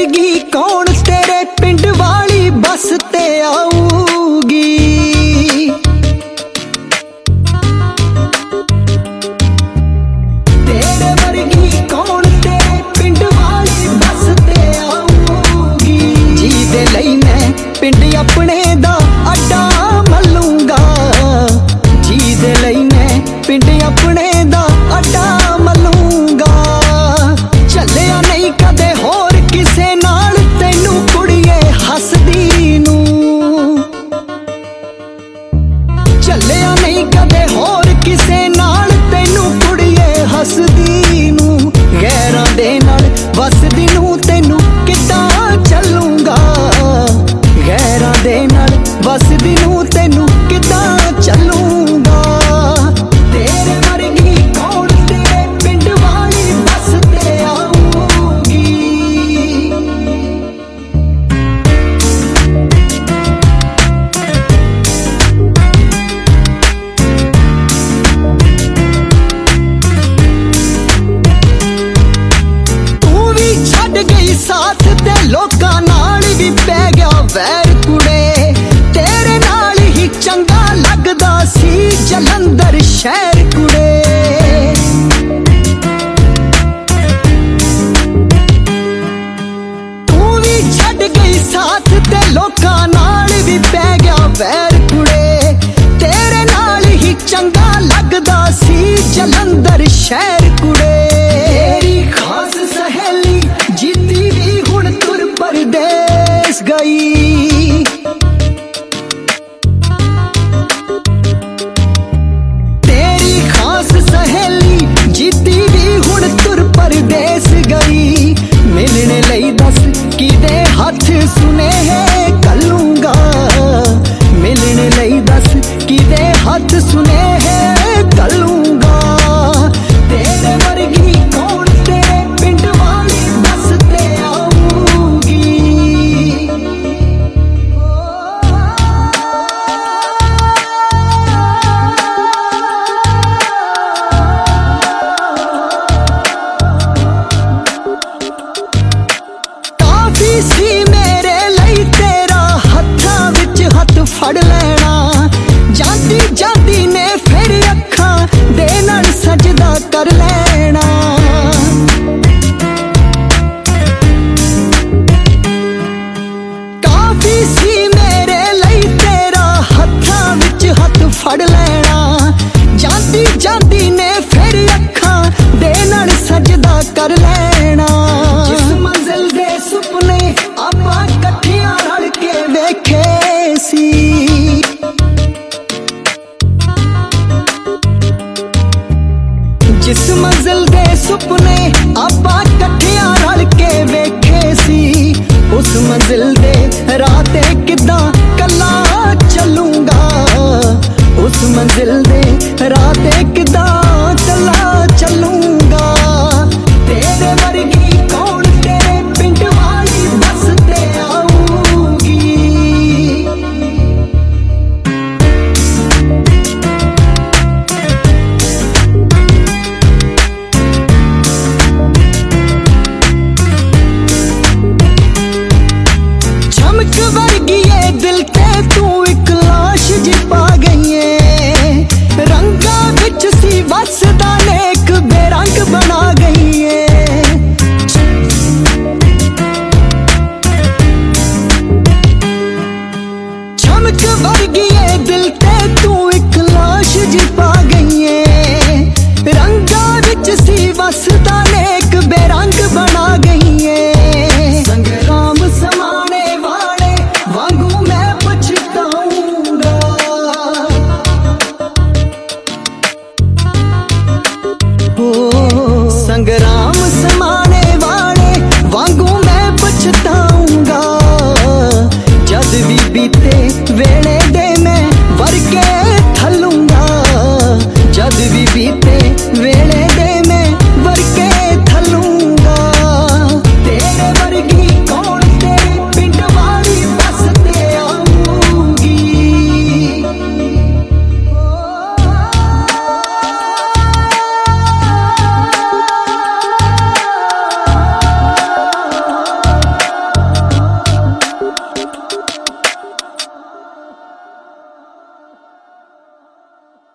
वर्गी कौन तेरे पिंड वाली बस ते आऊगी। तेरे वर्गी कौन तेरे पिंड वाली बस ते आऊगी। जी दे लई मैं पिंड अपने दा अड्डा मलूंगा। जी दे लई मैं पिंड अपने दा अड्डा मलूंगा। चलिया नहीं कदे होर किसे नाल तैनू कुड़िए हसदी नू। चलिया नहीं कदे होर किसे नाल तैनू कुड़िए हसदी नू। गैरां दे नाल वसदी नू तैनू किदां चलूंगा। गैरां दे नाल वसदी नू तैनू किदां चलूंगा। तेरे वर्गी कौन तेरे पिंड वाली बस ते आऊगी। तू भी छड़ गई साथ ते लोकां नाल भी पै गया वैर कुड़े। तेरे नाल ही चंगा लगदा सी जलंधर शहर कुड़े। तू भी छड़ गई साथ ते लोकां नाल भी पै गया वैर कुड़े। तेरे नाल ही चंगा लगदा सी जलंधर शहर कुड़े। तेरी खास सहेली जीती भी हुण तुर परदेस गई। तेरी खास सहेली जीती भी हुण तुर परदेस गई। मिलने लई दस किदे हथ सुनेहे कलूंगा। मिलने लई दस किदे हथ सुनेहे कलूंगा। तेरे वर्गी कौन तेरे पिंड वाली बस ते आऊगी। काफी सी मेरे लई तेरा हत्थां विच हत्थ फड़ लेना। जांदी जांदी ने फिर अखां दे नाल सजदा कर लेना। काफी सी मेरे लई तेरा हत्थां विच हत्थ फड़ लेना। जांदी जांदी ने फिर अखां दे नाल सजदा कर लेना। जिस मंजिल दे सुपने आपां कट्ठियां रल के वेखे सी। जिस मंजिल दे सुपने आपां कट्ठियां रल के वेखे सी। उस मंजिल दे राते किदां कल्ला चलूंगा। उस मंजिल दे राते किदां कल्ला चलूंगा। तेरे वर्गी कौन तेरे पिंड वाली बस ते आऊगी। चमक वर्गी ये दिल ते तू एक लाश जी पा गई है। रंगा विच सी वसदा नेक बेरंग बना गई है। चमक वर्गी ये दिल ते तू एक लाश जी पा गई है। रंगा विच सी वसदा नेक बेरंग बना गई है। संग्राम समाने वाले वांगू मैं पछताऊंगा। हो संग्राम